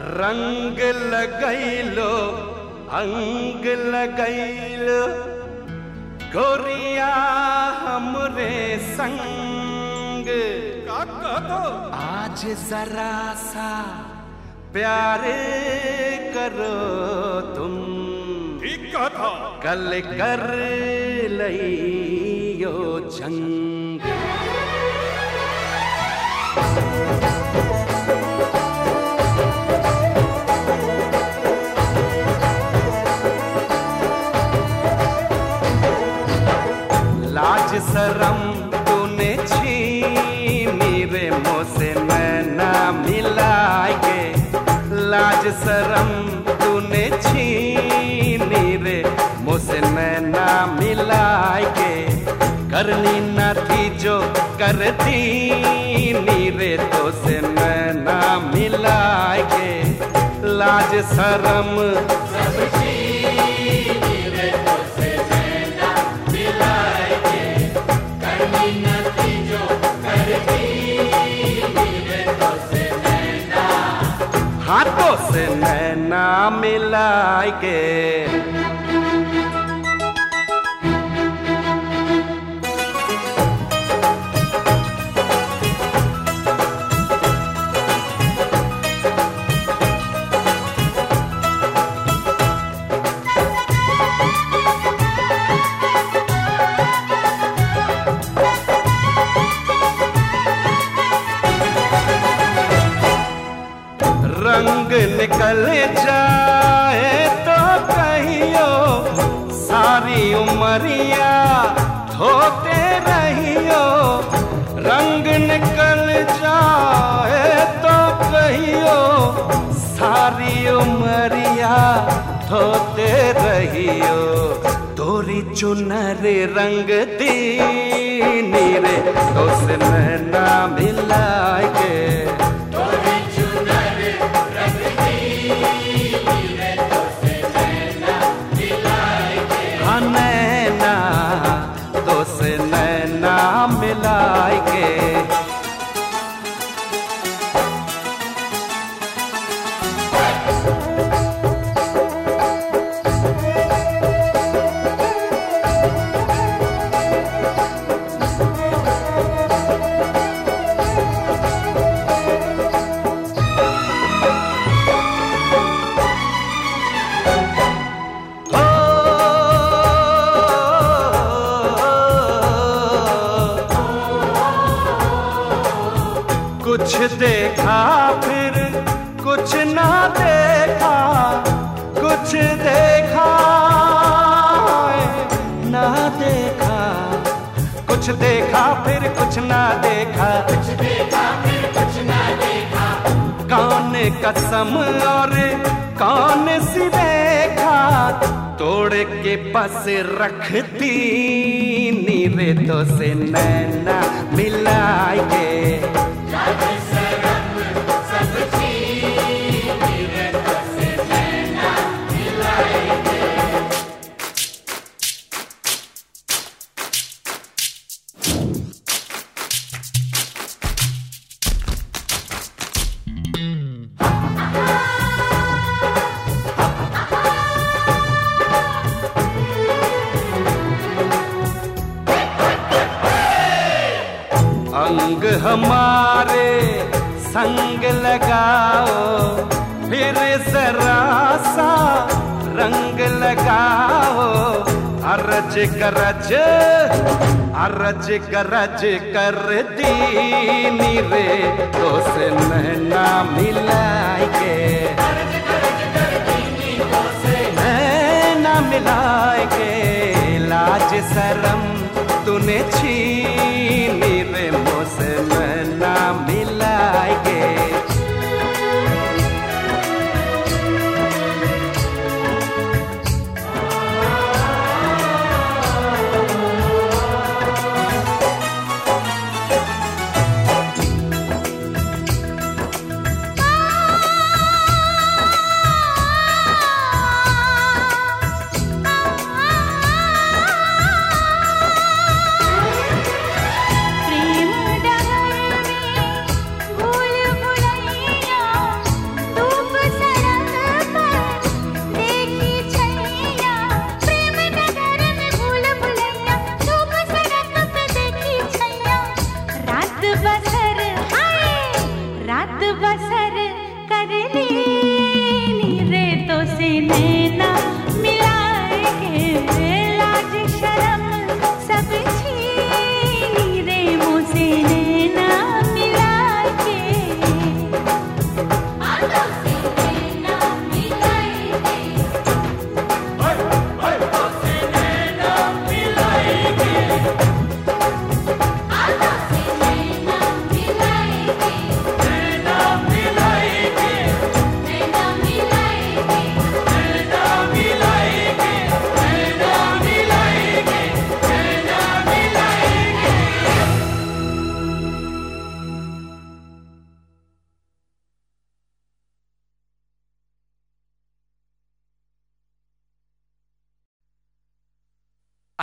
रंग लगैलो अंग लगैलो गोरिया हमरे संग आज जरा सा प्यार करो तुम। ठीक कहा। कल कर लियो जंग। लाज शरम तूने छीनी रे मुझसे नैना मिलाए के। लाज शरम तूने छीनी रे मुझसे नैना मिलाए के। करनी न थी जो करती नी रे तो से नैना मिलाए के। लाज शरम सब छीनी रे तो से नैना मिलाए के। करनी न थी जो करती नी रे तो से नैना हाथों से नैना मिलाए के। रंग निकल जाए तो कहियो सारी उमरिया धोते रहियो। रंग निकल जाए तो कहियो सारी उमरिया धोते रहियो। तोरी चुनर रंग दीनी रे तो से नैना मिलाए के। नैना तो से नैना मिलाए के। कुछ देखा फिर कुछ ना देखा। कुछ देखा ना देखा। कुछ देखा फिर कुछ ना देखा। कुछ देखा फिर कुछ ना देखा। कौन कसम और कौन सी देखा। तोड़ के पास रखती नी रे तो से नैना मिलाए के। अंग हमारे संग लगाओ फिर जरा सा रंग लगाओ। अरज गरज अरज गरज कर दीनी रे तो से नैना मिलाए के। नैना मिलाए के। लाज शरम तूने छीनी